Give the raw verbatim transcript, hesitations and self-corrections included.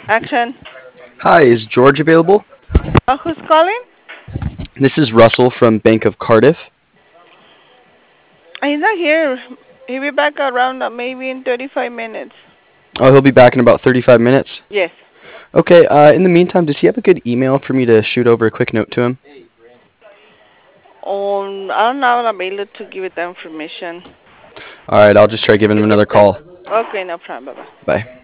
Action. Hi, is George available? Uh, who's calling? This is Russell from Bank of Cardiff. Uh, He's not here. He'll be back around uh, maybe in thirty-five minutes. Oh, he'll be back in about thirty-five minutes. Yes. Okay, uh, in the meantime, does he have a good email for me to shoot over a quick note to him? Um, I'm not available to give you that information. Alright, I'll just try giving him another call. Okay, no problem. Bye-bye. Bye.